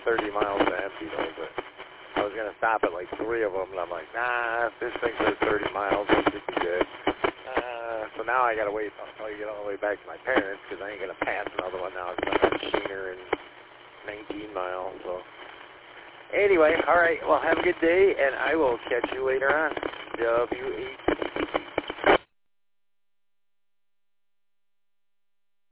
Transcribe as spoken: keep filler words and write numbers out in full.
thirty miles to empty though, but I was going to stop at like three of them, and I'm like, nah, if this thing says thirty miles, it should be good. Uh, so now I got to wait until I get all the way back to my parents, because I ain't going to pass another one now, because I'm at Sheener in nineteen miles, so. Anyway, all right, well, have a good day, and I will catch you later on. W H